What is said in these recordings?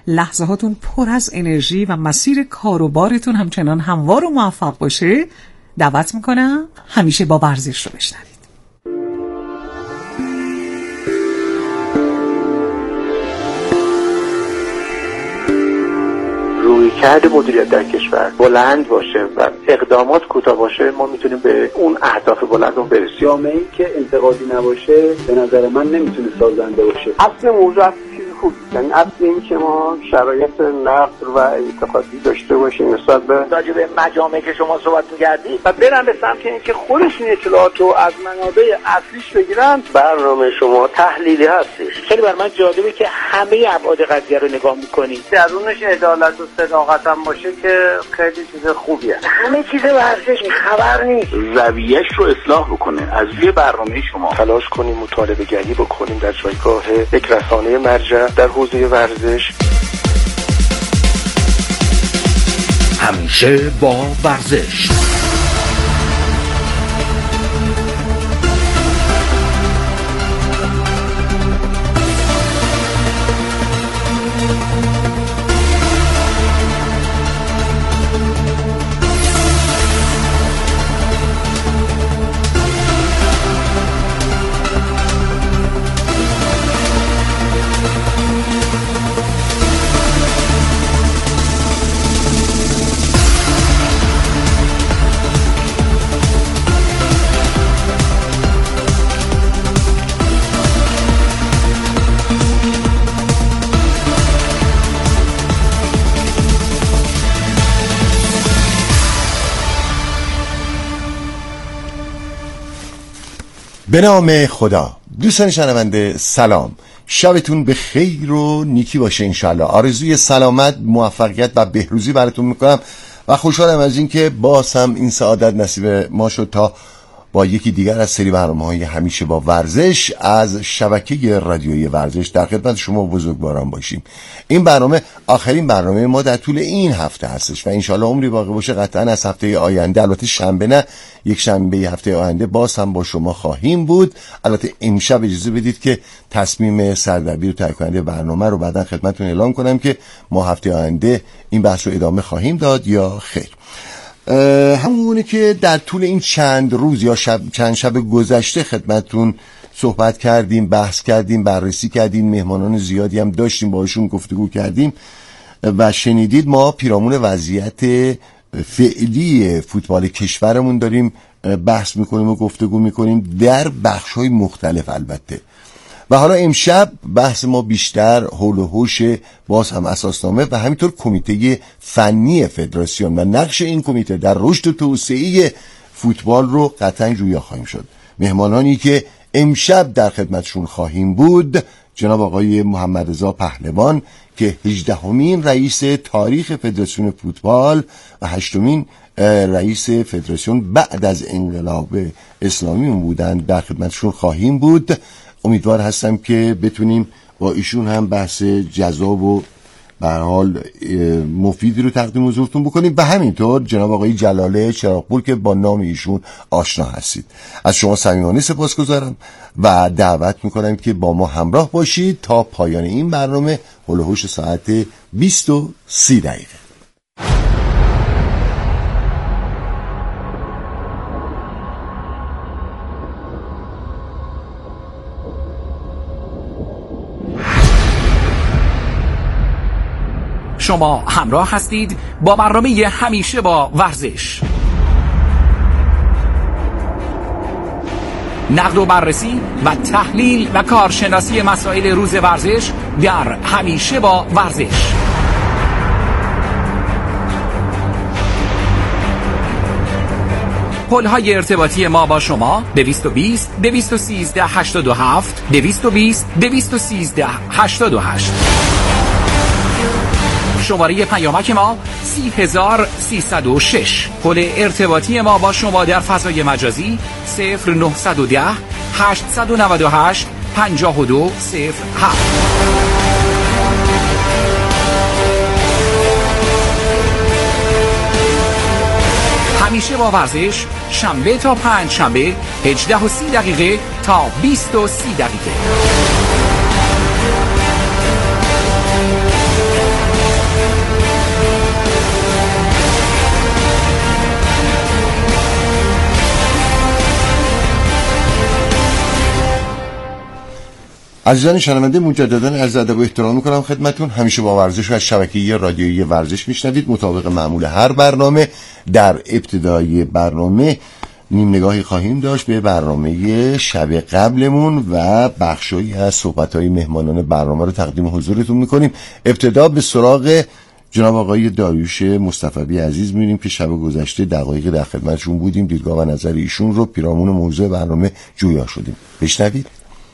لحظه هاتون پر از انرژی و مسیر کار و بارتون همچنان هموار و موفق باشه. دعوت میکنم همیشه با ورزش رو بشنوید. رویکرد مدیریت در کشور بلند باشه و اقدامات کوتاه باشه، ما میتونیم به اون اهداف بلندمون برسیم. جامعه‌ای که انتقادی نباشه به نظر من نمیتونه سازنده باشه. اصل موضوع چیز خوبی، یعنی اصل این که ما شرایط نقد و انتقادی داشته باشیم نسبت به راجع به مجامعی که شما صحبت می‌کردید و برن به سمت اینکه خودشون اطلاعات رو از منابع اصلیش بگیرن. برنامه شما تحلیلی هستش. خیلی بر من جالبه که همه ابعاد قضیه رو نگاه می‌کنید. درونش عدالت و صداقت هم باشه که خیلی چیز خوبیه. همه چیز ورزش خبر نیست. زاویه‌اش رو اصلاح بکنه. از روی برنامه شما تلاش کنیم مطالعه گری بکنیم در جایگاه یک رسانه مرجع در حوزه ورزش. همیشه با ورزش. به نام خدا. دوستان شنونده سلام، شبتون به خیر و نیکی باشه انشالله. آرزوی سلامت، موفقیت و بهروزی براتون میکنم و خوشحالم از این که باز هم این سعادت نصیب ما شد تا با یکی دیگر از سری برنامه‌های همیشه با ورزش از شبکه رادیویی ورزش در خدمت شما بزرگواران باشیم. این برنامه آخرین برنامه ما در طول این هفته هستش و انشالله عمری باقی باشه قطعا از هفته آینده، البته شنبه نه، یک شنبه هفته آینده باز هم با شما خواهیم بود. البته امشب اجازه بدید که تصمیم سردبیر و تهیه کننده برنامه رو بعداً خدمتتون اعلام کنم که ما هفته آینده این بحث رو ادامه خواهیم داد یا خیر. همونه که در طول این چند روز یا چند شب گذشته خدمتتون صحبت کردیم، بحث کردیم، بررسی کردیم، مهمانان زیادی هم داشتیم، باهاشون گفتگو کردیم و شنیدید ما پیرامون وضعیت فعلی فوتبال کشورمون داریم بحث میکنیم و گفتگو میکنیم در بخش‌های مختلف البته. و حالا امشب بحث ما بیشتر حول و حوش باز هم اساسنامه و همینطور کمیته فنی فدراسیون و نقش این کمیته در رشد و توسعه فوتبال رو قطعا جویا خواهیم شد. مهمانانی که امشب در خدمتشون خواهیم بود جناب آقای محمد رضا پهلوان که 18مین رئیس تاریخ فدراسیون فوتبال و 8مین رئیس فدراسیون بعد از انقلاب اسلامی بودن، در خدمتشون خواهیم بود. امیدوار هستم که بتونیم با ایشون هم بحث جذاب و به هر حال مفیدی رو تقدیم حضورتون بکنیم و همینطور جناب آقای جلاله چراغپور که با نام ایشون آشنا هستید. از شما صمیمانه سپاسگزارم و دعوت میکنم که با ما همراه باشید تا پایان این برنامه هول و هوش ساعت 20:30. شما همراه هستید با برنامه همیشه با ورزش. نقد و بررسی و تحلیل و کارشناسی مسائل روز ورزش در همیشه با ورزش. پل‌های ارتباطی ما با شما 220 213 87 220 213 88. شماره پیامک ما 30306. پل ارتباطی ما با شما در فضای مجازی 0910 898 5207. همیشه با ورزش شنبه تا پنج شنبه 18:30 تا 20:30. عزیزان شنونده مجددا عرض ادب و احترام می‌کنم خدمتتون. همیشه با ورزش و از شبکه رادیویی ورزش میشنوید. مطابق معمول هر برنامه در ابتدای برنامه نیم نگاهی خواهیم داشت به برنامه شب قبلمون و بخشایی از صحبت‌های مهمانان برنامه رو تقدیم حضورتون می‌کنیم. ابتدا به سراغ جناب آقای داریوش مصطفی عزیز می‌بینیم که شب گذشته دقایق در خدمتشون بودیم. دیدگاه و نظر ایشون رو پیرامون موضوع برنامه جویا شدیم. بشنوید.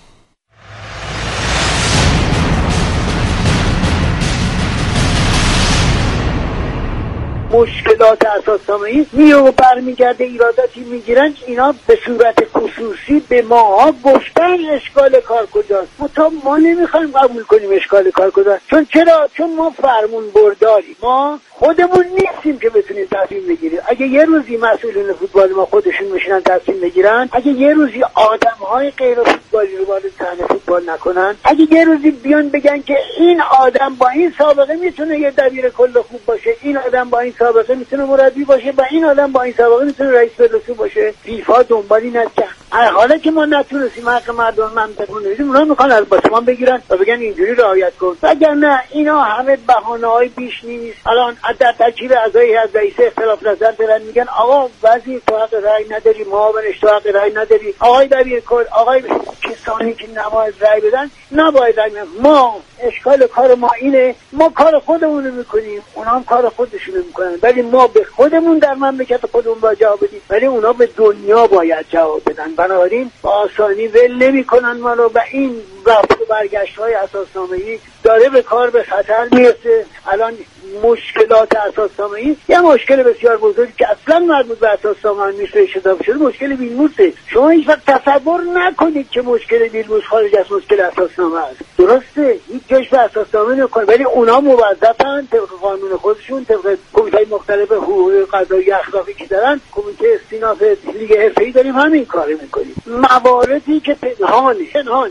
مشکلات اساسنامه‌ای میو برمیگرده، ایراداتی میگیرن، اینا به صورت خصوصی به ماها گفتن اشکال کار کجاست. ما نمیخوایم قبول کنیم اشکال کار کجاست. چون ما فرمون برداریم، ما خودمون نیستیم که بتونیم تصمیم بگیریم. اگه یه روزی مسئولین فوتبال ما خودشون میشینن تصمیم بگیرن، اگه یه روزی آدم‌های غیر فوتبالی رو وارد صحنه فوتبال نکنن، اگه یه روزی بیان بگن که این آدم با این سابقه میتونه یه دبیر کل خوب باشه، این آدم با این سابقه میتونه مربی باشه و این آدم با این سابقه میتونه رئیس فدراسیون باشه، فیفا دنبالی نکرد. حالا که ما نتونستیم حق مردم منطقه بدیم، اونا میخوان از ما بگیرن و بگن اینجوری رعایت کن. وگرنه اینا همه بهانه‌های بیش نیست. الان در ترکیب اعضای هیئت رئیسه اختلاف نظر دارن، میگن آقا وزیر تو حق رأی نداری، معاونش تو حق رأی نداری، آقای دبیرکل، آقای کسانی که نباید رأی بدن نباید رأی بدن. ما اشکال کار ما اینه، ما کار خودمون رو میکنیم، اونا هم کار خودشون رو میکنن، ولی ما به خودمون در مملکت خودمون باید جواب بدیم، ولی اونا به دنیا باید جواب بدن. بنابراین با آسانی ول نمیکنن ما رو و این رفت و برگشت‌های اساسنامه‌ای داره به کار به خطر میرسه. الان مشکلات اساسنامه‌ای یه مشکل بسیار بزرگی که اصلا مربوط به اساسنامه نیست شده شده، مشکل ویلموتسه. شما هیچ وقت تصور نکنید که مشکل ویلموتس خارج از مشکل اساسنامه است. درسته هیچ جاش به اساسنامه نمی‌کنه، ولی اونا موظفن طبق قانون خودشون، طبق کمیته‌های مختلف حقوقی قضایی اخلاقی که دارن، کمیته استیناف لیگ حرفه‌ای داریم همین کارو می‌کنیم. مواردی که پنهانه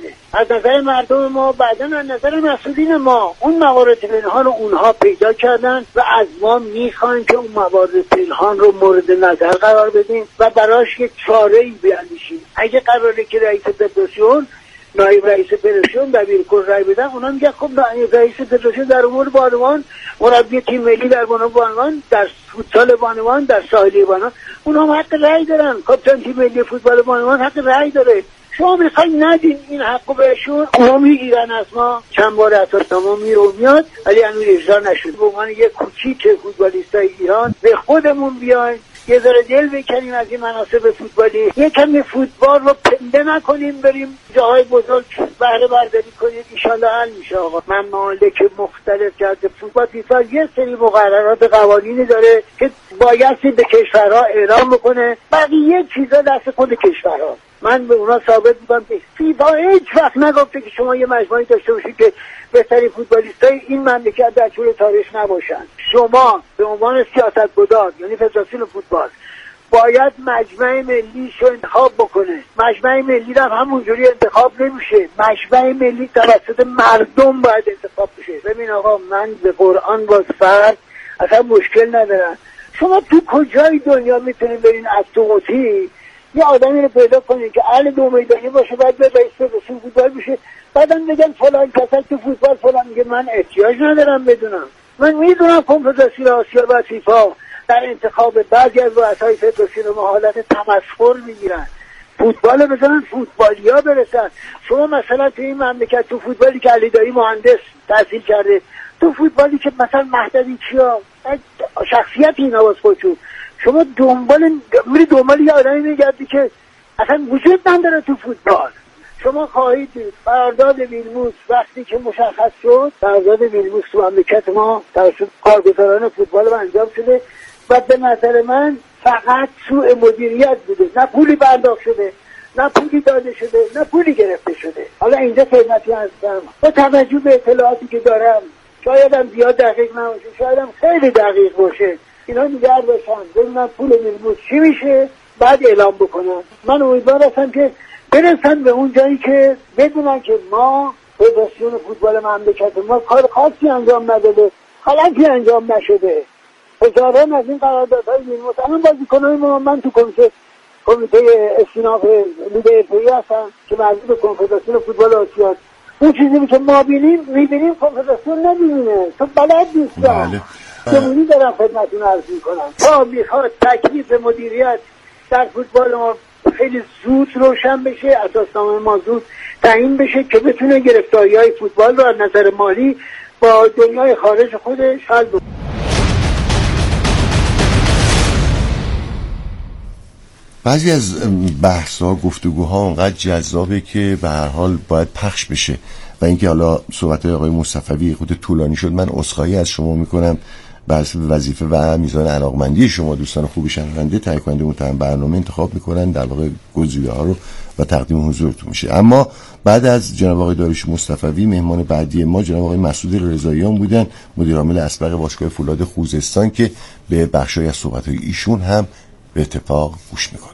از نظر مردم ما، بعداً از نظر مسئولین ما، اون موارد پنهان رو اونها پیدا کردن و از ما میخوان که اون موارد پنهان رو مورد نظر قرار بدیم و براش یک چاره‌ای بیاندیشیم. اگه قراره که رئیس فدراسیون، نایب رئیس فدراسیون، دبیرکل رأی بدن، اونا میگن خب نایب رئیس فدراسیون در امور بانوان، مربی تیم ملی در بانوان، در فوتسال بانوان، در ساحلی بانوان، اونا هم حق رأی دارن. کاپیتان تیم ملی فوتبال بانوان حق رأی داره. شما میخواین ندین این حقو بهشون، اونا میگیرن از ما. چند بار اساسنامه میره و میاد ولی هنوز اجرا نشد. به عنوان یک کوچیک فوتبالیستای ایران به خودمون بیاین، یه ذره دل بکنیم از این مناسب فوتبالی، یه کمی فوتبال رو پنده نکنیم، بریم جاهای بزرگ بهره برداری کنیم، انشالله حل میشه. آقا ممالک مختلف کرده فوتبال، فیفا یه سری مقررات قوانینی داره که بایستی به کشورها اعلام بکنه، بقیه چیزا دست خود کشورها. من به اونا ثابت می‌کنم که فیفا هیچ وقت نگفته که شما یه مجموعه‌ای داشته باشید که بهترین فوتبالیستای این مملکت در طول تاریخ نباشن. شما به عنوان سیاستگزار، یعنی فدراسیون فوتبال، باید مجمع ملی شو انتخاب بکنه. مجمع ملی هم همونجوری انتخاب نمیشه، مجمع ملی توسط مردم باید انتخاب بشه. ببین آقا، من به قرآن باز فرد اصلا مشکل ندارم. شما تو کجای دنیا میتونید برین از توتی یه آدمی رو پیدا کنید که اهل دو میدانی باشه، بعد به رئیس فدراسیون فوتبال بشه، بعدم بگن فلان کسا تو فوتبال فلان، میگه من احتیاج ندارم بدونم. من میدونم کنفدراسیون آسیا و فیفا در انتخاب بعضی از رؤسای فدراسیون ما حالت تمسخر میگیرن. فوتبال بزنن فوتبالیا برسن. شما مثلا تو این مملکت تو فوتبالی که علی دایی مهندس تحصیل کرده، تو فوتبالی که مثلا مهدوی کیا شخصیت اینا واسه خودشون، شما دنبال یه آدمی میگردی که اصلا وجود نداره تو فوتبال. شما خواهید دید قرارداد ویلموتس وقتی که مشخص شد، قرارداد ویلموتس تو مملکت ما توسط کارگزاران فوتبال انجام شده و به نظر من فقط سوء مدیریت بوده، نه پولی پرداخت شده، نه پولی داده شده، نه پولی گرفته شده. حالا اینجا خدمتی هستم با توجه به اطلاعاتی که دارم، شاید هم زیاد دقیق نباشه، شاید هم خیلی دقیق باشه، اینا نگرد باشن ببینن پول ویلموتس چی میشه بعد اعلام بکنن. من امیدوار هستم که برسن به اون جایی که بدونن که ما فدراسیون فوتبال مملکت ما کار خاصی انجام نداده، غلطی انجام نشده. هزاران از این قراردادهای ویلموتس الان بازیکنای ما، من تو کمیته استیناف لیگ حرفه‌ای هستم که مربوط به کنفدراسیون فوتبال آسیا، اون چیزی که ما میبینیم کنفدراسیون نمیبینه، چون بلد نیستن. جمهوری دارم خدمتتون عرض میکنم تا میخواد تکلیف مدیریت در فوتبال ما خیلی زود روشن بشه، اساسنامه ما زود تعیین بشه که بتونه گرفتاری‌های فوتبال رو از نظر مالی با دنیای خارج خودش حل بکنه. بعضی از بحث‌ها، گفتگوها اونقدر جذابه که به هر حال باید پخش بشه و اینکه حالا صحبت‌های آقای مصطفوی خود طولانی شد، من عذرخواهی از شما میکنم بر اساس وظیفه و میزان علاقمندی شما. دوستان خوب شنونده تهیه کننده محترم برنامه انتخاب میکنن، در واقع گزیده‌ها رو و تقدیم حضورتون میشه. اما بعد از جناب آقای داریوش مصطفوی مهمان بعدی ما جناب آقای مسعود رضاییان بودن، مدیر عامل اسبق باشگاه فولاد خوزستان، که به بخشای از صحبت‌های ایشون هم به اتفاق گوش میکنیم.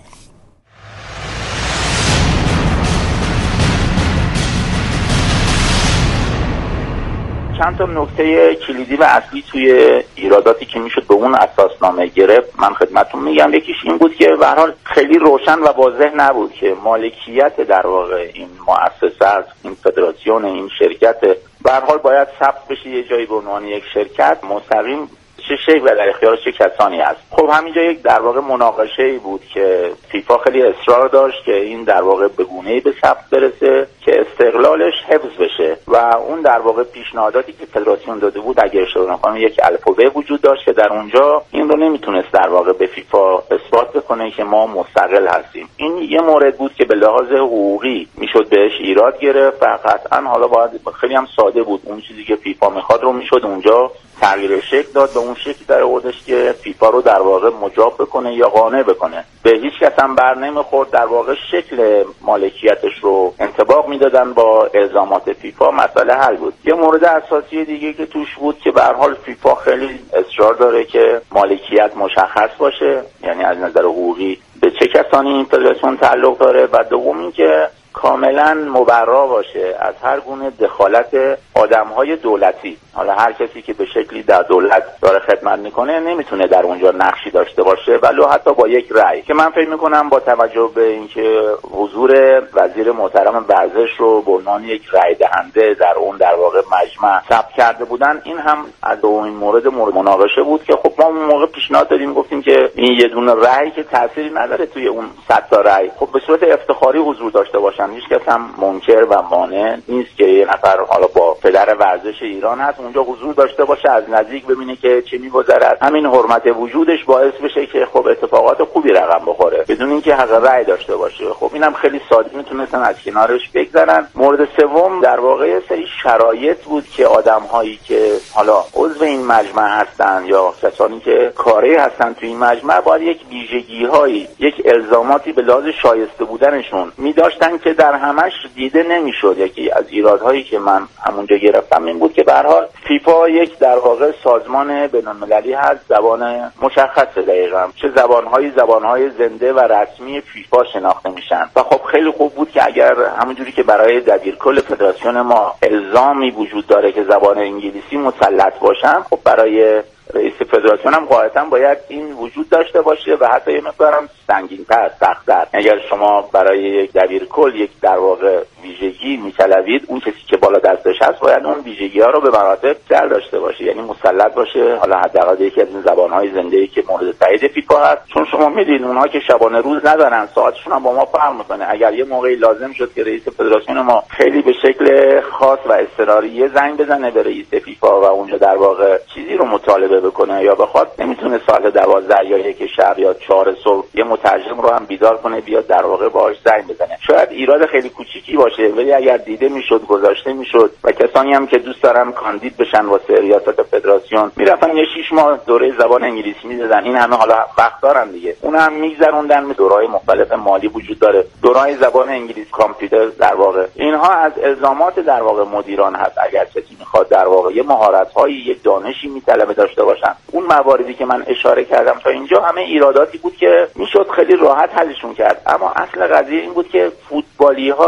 چند تا نکته کلیدی و اصلی توی ایراداتی که میشد به اون اساسنامه گرفت من خدمتتون میگم. یکیش این بود که به هر حال خیلی روشن و واضح نبود که مالکیت در واقع این مؤسسه، این فدراسیون، این شرکت به هر حال باید ثبت بشه یه جایی به عنوان یک شرکت مستقیم چه شکل و در اختیار چه کسانی است. خب همینجا یک در واقع مناقشه‌ای بود که فیفا خیلی اصرار داشت که این در واقع به گونه‌ای به ثبت برسه که استقلالش حفظ بشه و اون در واقع پیشنهاداتی که فدراسیون داده بود اگه اشتباه نکنم یک الف و ب وجود داشت که در اونجا این رو نمیتونست در واقع به فیفا اثبات بکنه که ما مستقل هستیم. این یه مورد بود که به لحاظ حقوقی میشد بهش ایراد گرفت و قطعا حالا باید خیلی هم ساده بود اون چیزی که فیفا میخواد رو میشد اونجا تغییر شکل داد به اون شکلی در آوردش که فیفا رو در واقع مجاب بکنه یا قانع بکنه. به هیچ کس هم بر نمیخورد در واقع شکل مالکیتش رو انطباق میدادن با الزامات فیفا، مسئله حل بود. یه مورد اساسی دیگه که توش بود که به هر حال فیفا خیلی اصرار داره که مالکیت مشخص باشه، یعنی از نظر حقوقی به چه کسانی این فدراسیون تعلق داره و دوم این که کاملا مبرا باشه از هر گونه دخالت آدم‌های دولتی. حالا هر کسی که به شکلی در دولت داره خدمت میکنه نمیتونه در اونجا نقشی داشته باشه ولو حتی با یک رأی، که من فکر میکنم با توجه به اینکه حضور وزیر محترم ورزش رو به عنوان یک رأی دهنده در اون در واقع مجمع ثبت کرده بودن، این هم از این مورد مناقشه بود که خب ما اون موقع پیشنهاد دادیم، گفتیم که این یه دونه رأی که تأثیری نداره توی اون 100 تا رأی، خب به صورت افتخاری حضور داشته باشن. هیچ کس هم منکر و مانع نیست که یه نفر حالا با پدر ورزش ایران هست اونجا حضور داشته باشه، از نزدیک ببینه که چه می‌گذرد. همین حرمت وجودش باعث بشه که خب اتفاقات خوبی رقم بخوره بدون اینکه حق رأی داشته باشه. خب اینم خیلی ساده میتونستن از کنارش بگذرن. مورد سوم در واقع سری شرایط بود که آدم‌هایی که حالا عضو این مجمع هستن یا کسانی که کاری هستن توی این مجمع باید یک ویژگی‌هایی، یک الزاماتی به لحاظ شایسته بودنشون می‌داشتن که در همش دیده نمی‌شد. یکی از ایرادهایی که من همونجا گرفتم این بود که به هر حال فیفا یک در واقع سازمان بین‌المللی هست، زبان مشخصه دقیقاً چه زبان‌های زنده و رسمی فیفا شناخته میشن و خب خیلی خوب بود که اگر همونجوری که برای دبیرکل فدراسیون ما الزامی وجود داره که زبان انگلیسی مسلط باشن، خب برای رئیس فدراسیون هم قاعدتاً باید این وجود داشته باشه و حتی یه مقدارم سنگین‌تر، سخت‌تر. اگر شما برای یک دبیرکل یک در واقع ویژگی می‌طلبید، اون کسی که بالا دستش هست باید اون ویژگی‌ها رو به مراتب در داشته باشه، یعنی مسلط باشه، حالا حداقل یکی از این زبان‌های زنده‌ای که مورد تایید فیفا هست. چون شما می‌دونید اونها که شبانه روز ندارن، ساعتشون هم با ما فرق می‌کنه. اگر یه موقعی لازم شد که رئیس فدراسیون ما خیلی به شکل خاص و اضطراری یه زنگ بزنه به رئیس فیفا و اونجا در واقع چیزی رو مطالبه بکنه یا بخواد، نمیتونه ساعت 12 یا 1 شب یا 4 صبح یه مترجم رو هم بیدار کنه بیاد در واقع باهاش زنگ بزنه. شاید ایراد خیلی کوچیکی باشه ولی اگر دیده میشد، گذاشته میشد و کسانی هم که دوست دارن کاندید بشن واسه ریاست فدراسیون میرفتن یه 6 ماه دوره زبان انگلیسی میدادن. این همه حالا وقت دارن دیگه، اون هم میگذروندن. دوره‌های مختلف مالی وجود داره، دوره‌های زبان انگلیسی، کامپیوتر، در واقع اینها از الزامات در واقع مدیران هست. اگر کسی میخواد در واقع یه مهارت‌هایی، یه دانشی میطلبه داشته باشن، اون مواردی که من اشاره کردم تا اینجا همه ایراداتی بود که میشد خیلی راحت حلشون کرد. اما اصل قضیه این بود که فوتبالی‌ها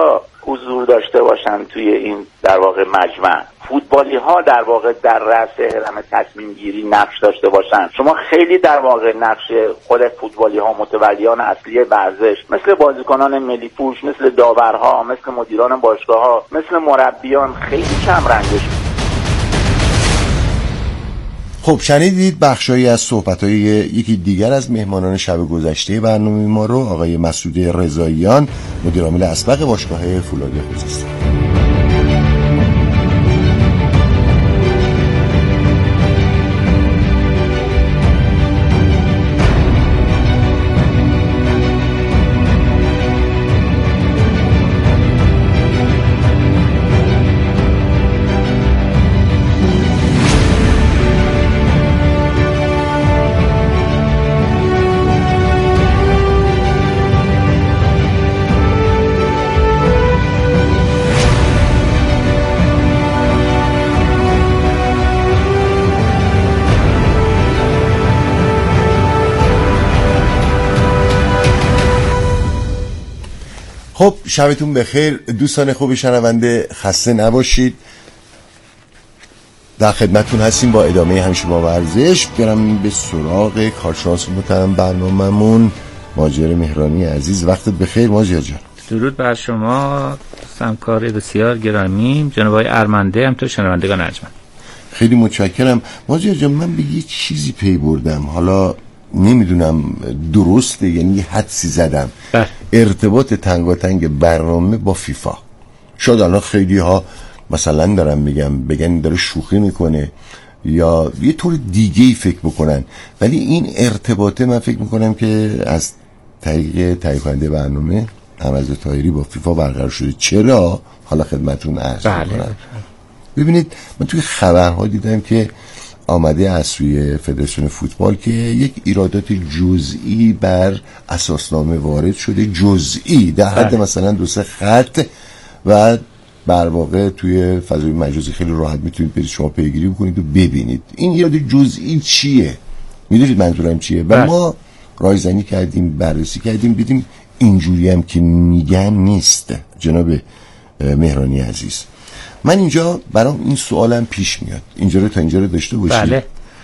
حضور داشته باشن توی این در واقع مجمع، فوتبالی ها در واقع در رأس هرم تصمیم گیری نقش داشته باشن. شما خیلی در واقع نقش خود فوتبالی ها، متولیان اصلی ورزش، مثل بازیکنان ملی پوش، مثل داورها، مثل مدیران باشگاه ها، مثل مربیان، خیلی کم رنگش. خب شنیدید بخشایی از صحبت‌های یکی دیگر از مهمانان شب گذشته برنامه ما رو، آقای مسعود رضاییان، مدیر عامل اسبق باشگاه فولاد خوزستان. خب شبتون بخیر دوستان خوب شنونده، خسته نباشید. در خدمتتون هستیم با ادامه همیشه با ورزش. برم به سراغ کارشناس محترم برنامه‌مون ماجر مهرانی عزیز. وقتت بخیر ماجر جان. درود بر شما همکار بسیار گرامی جناب آقای ارمنده، هم تو شنوندگان ارجمند. خیلی متشکرم ماجر جان. من به یه چیزی پی بردم، حالا نمیدونم درسته، یعنی حدسی زدم، ارتباط تنگاتنگ برنامه با فیفا. شاید الان خیلی ها مثلا دارم بگن داره شوخی میکنه یا یه طور دیگه‌ای فکر بکنن، ولی این ارتباطه من فکر میکنم که از طریق تهیه کننده برنامه احمد طاهری با فیفا برقرار شده. چرا؟ حالا خدمتتون عرض میکنم. ببینید من توی خبرها دیدم که آمده از سوی فدراسیون فوتبال که یک ایرادات جزئی بر اساسنامه وارد شده، جزئی در حد مثلا 2-3 خط، و بر واقع توی فضای مجازی خیلی راحت میتونید برید شما پیگیری بکنید و ببینید این ایراد جزئی چیه. میدونید منظورم چیه؟ و ما رایزنی کردیم، بررسی کردیم، دیدیم اینجوری هم که میگن نیست. جناب مهرانی عزیز، من اینجا برام این سوالم پیش میاد، اینجا رو تا اینجا رو داشته باشید. بله.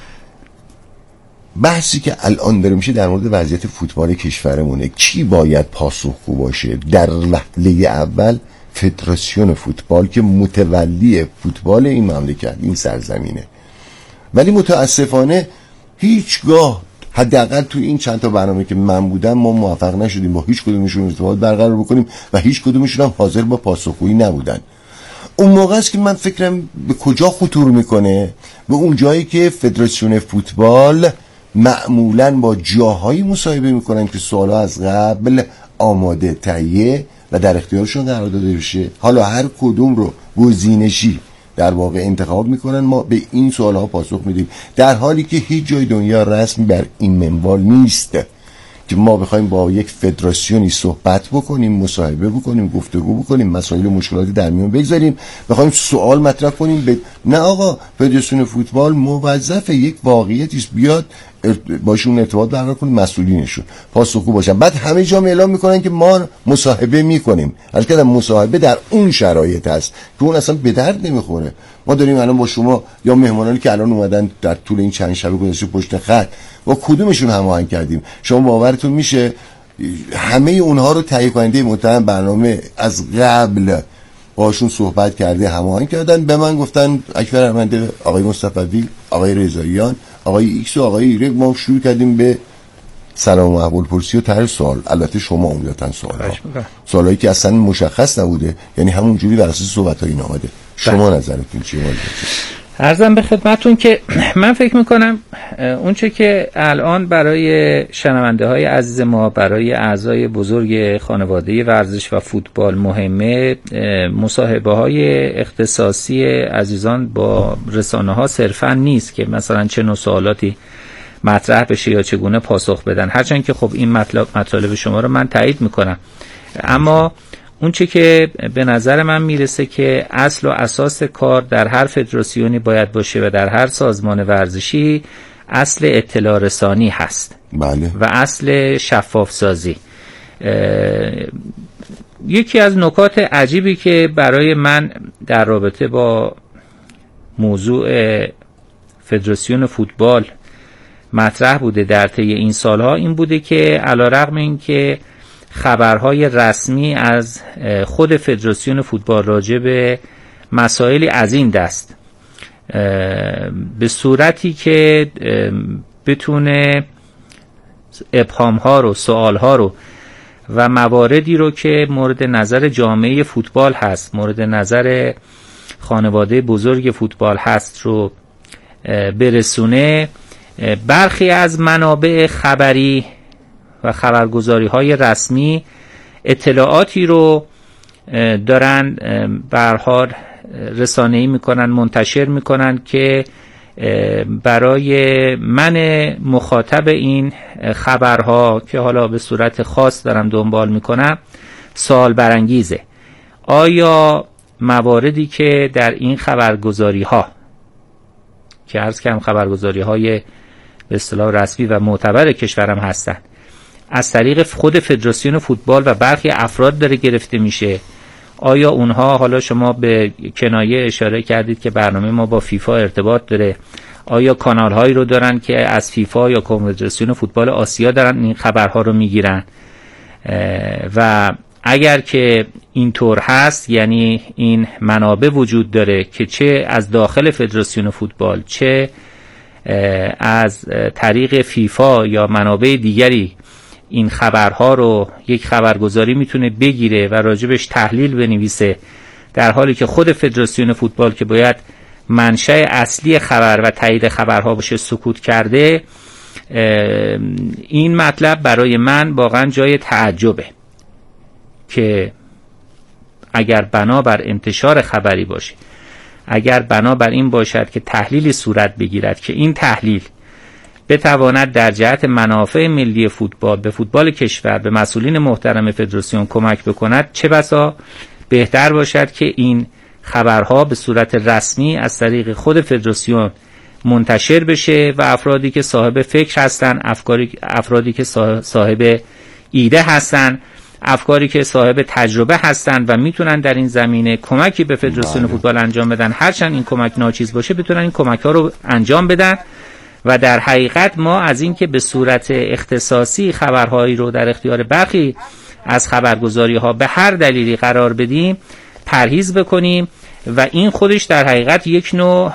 بحثی که الان داره میشه در مورد وضعیت فوتبال کشورمونه. کی باید پاسخگو باشه؟ در وهله اول فدراسیون فوتبال که متولی فوتبال این مملکت، این سرزمینه، ولی متاسفانه هیچگاه حداقل تو این چند تا برنامه که من بودم ما موفق نشدیم با هیچ کدومشون ارتباط برقرار بکنیم و هیچ کدومشون هم حاضر با پاسخگویی نبودن. اون موقع است که من فکرم به کجا خطور میکنه؟ به اون جایی که فدراسیون فوتبال معمولاً با جاهایی مصاحبه میکنن که سوالها از قبل آماده، تهیه و در اختیارشون قرار داده بشه. حالا هر کدوم رو گزینشی در واقع انتخاب میکنن، ما به این سوالها پاسخ میدیم، در حالی که هیچ جای دنیا رسمی بر این منوال نیست که ما بخوایم با یک فدراسیونی صحبت بکنیم، مصاحبه بکنیم، گفتگو بکنیم، مسائل و مشکلاتی در میون بگذاریم، بخوایم سوال مطرح کنیم. نه آقا، فدراسیون فوتبال موظف یک واقعیتی است بیاد باشون ارتباط برقرار کنه، مسئولینشون پاسخگو باشن. بعد همه جا اعلام میکنن که ما مصاحبه میکنیم. البته مصاحبه در اون شرایط هست که اون اصلا به درد نمیخوره. ما داریم الان با شما یا مهمانانی که الان اومدن در طول این چند شب گذشته پشت خط، با کدومشون هماهنگ کردیم؟ شما باورتون میشه همه اونها رو تهیه کننده محترم برنامه از قبل باشون صحبت کرده، هماهنگ کردن، به من گفتن اکبر ارمنده، آقای مصطفی، آقای رضاییان، آقای ایکس و آقای ایرک. ما شروع کردیم به سلام و احوال پرسی و طرح سوال. البته شما عمدتاً سوالایی که اصلا مشخص نبوده، یعنی همون جوری بر اساس صحبت‌ها این اومده. شما نظرتون چیه؟ عرضم به خدمتون که من فکر میکنم اونچه که الان برای شنونده های عزیز ما، برای اعضای بزرگ خانواده ورزش و فوتبال مهمه، مصاحبه های اختصاصی عزیزان با رسانه ها صرفا نیست که مثلا چه نوع سوالاتی مطرح بشه یا چگونه پاسخ بدن، هرچند که خب این مطالب شما رو من تایید میکنم، اما اون چه که به نظر من میرسه که اصل و اساس کار در هر فدراسیونی باید باشه و در هر سازمان ورزشی اصل اطلاع رسانی هست. بله. و اصل شفاف سازی. یکی از نکات عجیبی که برای من در رابطه با موضوع فدراسیون فوتبال مطرح بوده در طی این سالها این بوده که علیرغم اینکه خبرهای رسمی از خود فدراسیون فوتبال راجع به مسائلی از این دست به صورتی که بتونه ابهام‌ها رو، سوال‌ها رو و مواردی رو که مورد نظر جامعه فوتبال هست، مورد نظر خانواده بزرگ فوتبال هست رو برسونه، برخی از منابع خبری و خبرگزاری‌های رسمی اطلاعاتی رو دارن به هر حال رسانه‌ای میکنن، منتشر میکنن که برای من مخاطب این خبرها که حالا به صورت خاص دارم دنبال میکنم سوال برانگیزه. آیا مواردی که در این خبرگزاری ها که عرض کردم خبرگزاری های به اصطلاح رسمی و معتبر کشورم هستن از طریق خود فدراسیون فوتبال و برخی افراد داره گرفته میشه، آیا اونها، حالا شما به کنایه اشاره کردید که برنامه ما با فیفا ارتباط داره، آیا کانال هایی رو دارن که از فیفا یا کنفدراسیون فوتبال آسیا دارن این خبرها رو میگیرن؟ و اگر که اینطور هست، یعنی این منابع وجود داره که چه از داخل فدراسیون فوتبال چه از طریق فیفا یا منابع دیگری این خبرها رو یک خبرگزاری میتونه بگیره و راجبش تحلیل بنویسه، در حالی که خود فدراسیون فوتبال که باید منشأ اصلی خبر و تایید خبرها باشه سکوت کرده، این مطلب برای من واقعا جای تعجبه که اگر بنابر انتشار خبری باشه، اگر بنابر این باشد که تحلیلی صورت بگیرد که این تحلیل بتواند در جهت منافع ملی فوتبال به فوتبال کشور به مسئولین محترم فدراسیون کمک بکند، چه بسا بهتر باشد که این خبرها به صورت رسمی از طریق خود فدراسیون منتشر بشه و افرادی که صاحب فکر هستن، افرادی که صاحب ایده هستن، افکاری که صاحب تجربه هستن و میتونن در این زمینه کمکی به فدراسیون فوتبال انجام بدن، هرچند این کمک ناچیز باشه بتونن این کمک ها رو انجام بدن. و در حقیقت ما از این که به صورت اختصاصی خبرهایی رو در اختیار برخی از خبرگزاری ها به هر دلیلی قرار بدیم پرهیز بکنیم و این خودش در حقیقت یک نوع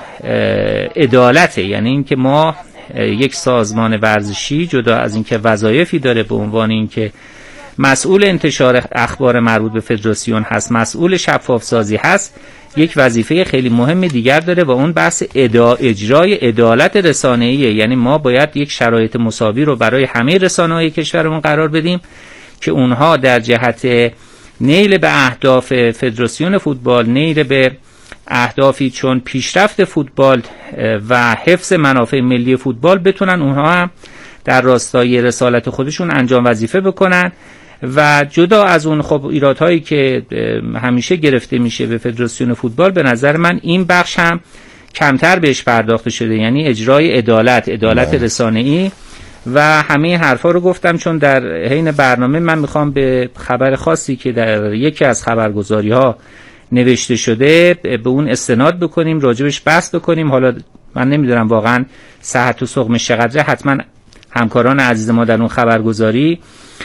عدالته. یعنی این که ما یک سازمان ورزشی جدا از این که وظایفی داره به عنوان این که مسئول انتشار اخبار مربوط به فدراسیون هست، مسئول شفاف سازی هست، یک وظیفه خیلی مهم دیگر داره و اون بحث اجرای عدالت رسانه‌ایه. یعنی ما باید یک شرایط مساوی رو برای همه رسانه‌های کشورمون قرار بدیم که اونها در جهت نیل به اهداف فدراسیون فوتبال، نیل به اهدافی چون پیشرفت فوتبال و حفظ منافع ملی فوتبال بتونن اونها هم در راستای رسالت خودشون انجام وظیفه بکنن. و جدا از اون خب ایرادهایی که همیشه گرفته میشه به فدراسیون فوتبال، به نظر من این بخش هم کمتر بهش پرداخته شده، یعنی اجرای عدالت رسانه‌ای و همه حرفا رو گفتم چون در حین برنامه من میخوام به خبر خاصی که در یکی از خبرگزاری‌ها نوشته شده به اون استناد بکنیم، راجبش بحث بکنیم. حالا من نمیدونم واقعا صحت و سقمش چقدره، حتما همکاران عزیز ما در اون خبرگزاری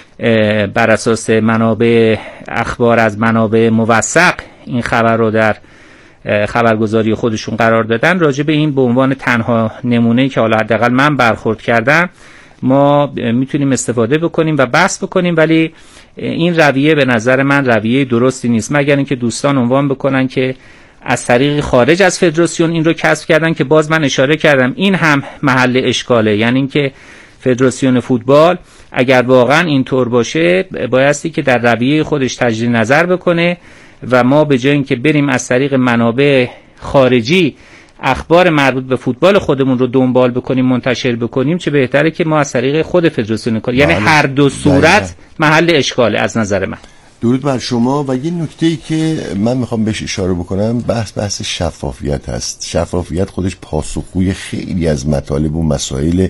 بر اساس منابع اخبار از منابع موثق این خبر رو در خبرگزاری خودشون قرار دادن. راجع به این به عنوان تنها نمونه‌ای که حالا حداقل من برخورد کردم ما میتونیم استفاده بکنیم و بحث بکنیم، ولی این رویه به نظر من رویه درستی نیست، مگر اینکه دوستان عنوان بکنن که از طریق خارج از فدراسیون این رو کسب کردن که باز من اشاره کردم این هم محل اشکاله. یعنی اینکه فدراسیون فوتبال اگر واقعا اینطور باشه بایستی که در رویه خودش تجدید نظر بکنه و ما به جای اینکه بریم از طریق منابع خارجی اخبار مربوط به فوتبال خودمون رو دنبال بکنیم، منتشر بکنیم، چه بهتره که ما از طریق خود فدراسیون کنیم. یعنی هر دو صورت محل اشکاله از نظر من. درود بر شما. و یه نکته‌ای که من میخوام بهش اشاره بکنم بحث شفافیت هست. شفافیت خودش پاسخگوی خیلی از مطالب و مسائل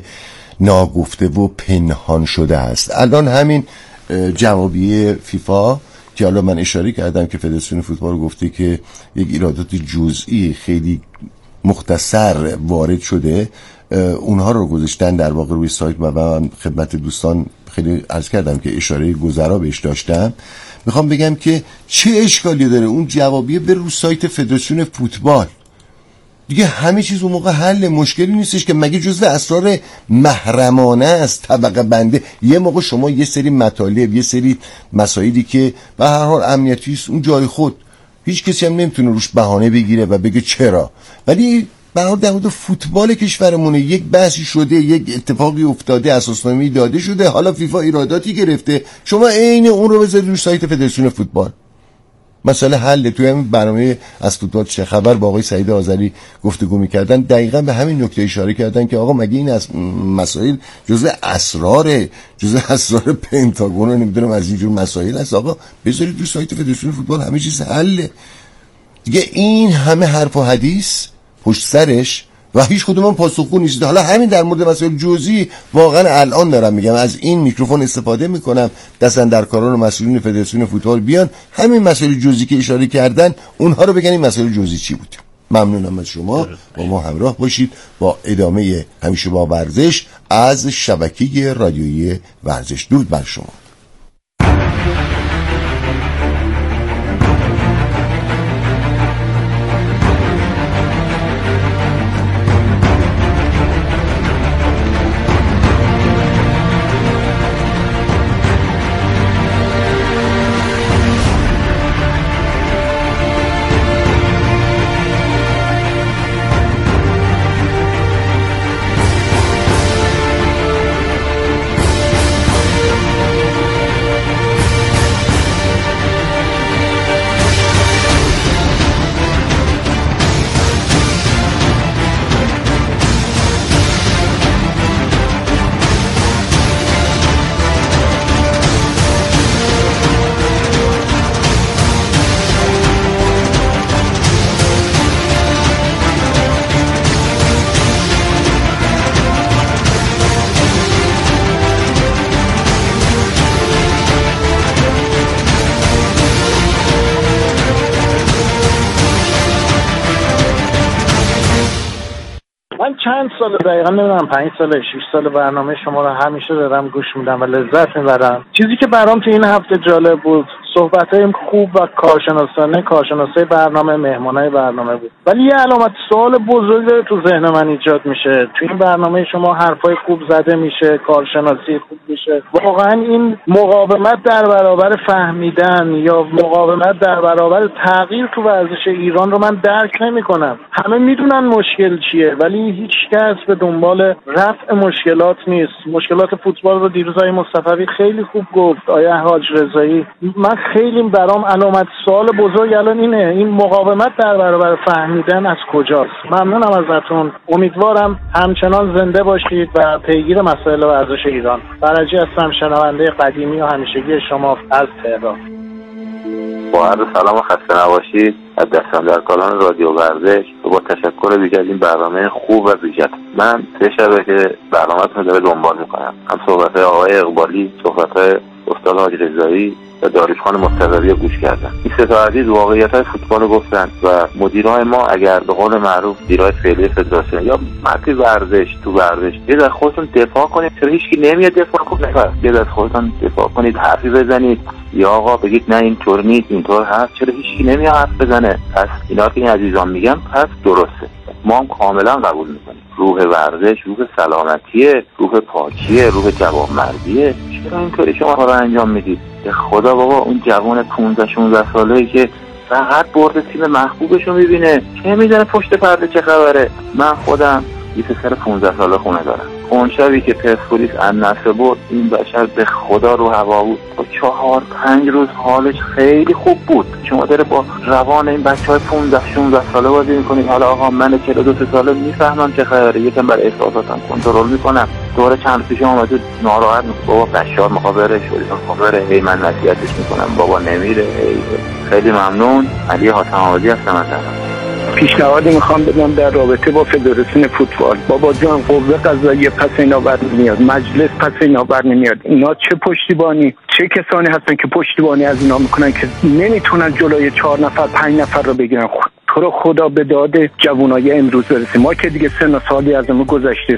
ناگفته و پنهان شده است. الان همین جوابیه فیفا که حالا من اشاره کردم که فدراسیون فوتبال گفته که یک ایرادات جزئی خیلی مختصر وارد شده، اونها رو گذاشتن در واقع روی سایت و من خدمت دوستان خیلی عرض کردم که اشاره گذرا بهش داشتم. میخوام بگم که چه اشکالی داره اون جوابیه بر رو سایت فدراسیون فوتبال دیگه، همه چیز اون موقع حل، مشکلی نیستش که مگه جزء اسرار محرمانه است طبقه بنده. یه موقع شما یه سری مطالب، یه سری مسائلی که به هر حال امنیتی است اون جای خود، هیچ کسی هم نمیتونه روش بهانه بگیره و بگه چرا، ولی به هر حال در مورد فوتبال کشورمون یک بحثی شده، یک اتفاقی افتاده، اساسنامه‌ای داده شده، حالا فیفا ایراداتی گرفته، شما عین اون رو بذارید روی سایت فدراسیون فوتبال. مسئله حل. توی همین برنامه از فوتبال چه خبر با آقای سعید آذری گفتگو می‌کردن، دقیقاً به همین نکته اشاره کردن که آقا مگه این از مسائل جزء اسرار پنتاگون رو نمیدونم از اینجور مسائل است، آقا بذارید روی سایت فدراسیون فوتبال همه چیز حله دیگه. این همه حرف و حدیث پشت سرش و هیچ کدوم هم پاسخگو نیست. حالا همین در مورد مسائل جزئی واقعا الان دارم میگم، از این میکروفون استفاده میکنم، دستاندرکاران و مسئولین فدراسیون فوتبال بیان همین مسائل جزئی که اشاره کردن اونها رو بگن این مسائل جزئی چی بود. ممنونم از شما، با ما همراه باشید با ادامه همیشه با ورزش از شبکه رادیویی ورزش. درود بر شما. من چند سال دقیقا نمیدونم 5 سال 6 سال برنامه شما رو همیشه دارم گوش میدم و لذت میبرم. چیزی که برام تو این هفته جالب بود صحبت‌های خوب و کارشناسای برنامه، مهمانای برنامه بود، ولی یه علامت سوال بزرگ داره تو ذهن من ایجاد میشه. تو این برنامه شما حرفای خوب زده میشه، کارشناسی خوب میشه، واقعا این مقاومت در برابر فهمیدن یا مقاومت در برابر تغییر تو ورزش ایران رو من درک نمی‌کنم. همه میدونن مشکل چیه ولی هیچ کس به دنبال رفع مشکلات نیست. مشکلات فوتبال رو دیروز آقای مصطفی خیلی خوب گفت، آقای حاج رضایی. من خیلی برام علامت سوال بزرگ الان اینه، این مقاومت در برابر فهمیدن از کجاست؟ ممنونم ازتون، امیدوارم همچنان زنده باشید و پیگیر مسائل ورزش ایران. فرجی هستم، شنونده قدیمی و همیشگی شما از تهران. با عرض سلام و خسته نباشید از دستاندرکاران رادیو ورزش و با تشکر ویژه از این برنامه خوب و ویژه. من 3 شبه که برنامه‌تون رو دنبال می‌کنم، هم صحبت‌های آقای اقبالی، صحبت‌های استاد حاج رضایی و داریوش خان مصطفی رو گوش کردم. این 3 تا عزیز واقعیت‌های فوتبال رو گفتن و مدیرای ما اگر به قول معروف مدیرای فعلی فدراسیون یا مرکز ورزش تو ورزش یه از خودتون دفاع کنید، چرا هیچکی نمیاد دفاع کنه؟ یه از خودتون دفاع کنید، حرفی بزنید یا آقا بگید نه اینطور نیست اینطور هست، چرا هیچکی نمیاد حرف بزنه؟ پس اینا که این عزیزان میگن پس درسته، ما هم کاملا قبول میکنیم. روح ورزش روح سلامتیه، روح پاکیه، روح جوانمردیه. چرا اینطوری شما رو انجام میدید؟ به خدا بابا اون جوان 15-16 ساله‌ای که فقط برد تیم محبوبش رو میبینه، چه میدونه پشت پرده چه خبره؟ من خودم یه پسر 15 ساله خونه دارم. اون شبی که پرسپولیس النصر برد این بشر به خدا رو هوا بود، تا 4-5 روز حالش خیلی خوب بود. شما داره با روان این بچهای 15-16 ساله بازی میکنید. حالا آقا من 42 ساله میفهمم چه خبره، یکم بر احساساتم کنترل میکنم. دوره چند پیش اومده ناراحت میشه، بابا بشار مخابره شوری مخابره، هی من نصیحتش میکنم بابا نمیره. خیلی ممنون. علی حاتم آبادی هستم از پیشنهادی میخوام بدم در رابطه با فدراسیون فوتبال. بابا جان، قوه قضاییه پس اینا بر نمیاد، مجلس پس اینا بر نمیاد. اینا چه پشتیبانی، چه کسانی هستن که پشتیبانی از اینا میکنن که نمیتونن جلوی 4 نفر 5 نفر رو بگیرن. تو رو خدا به داد جوانای امروز برسیم. ما که دیگه سن و سالی ازمون گذشته،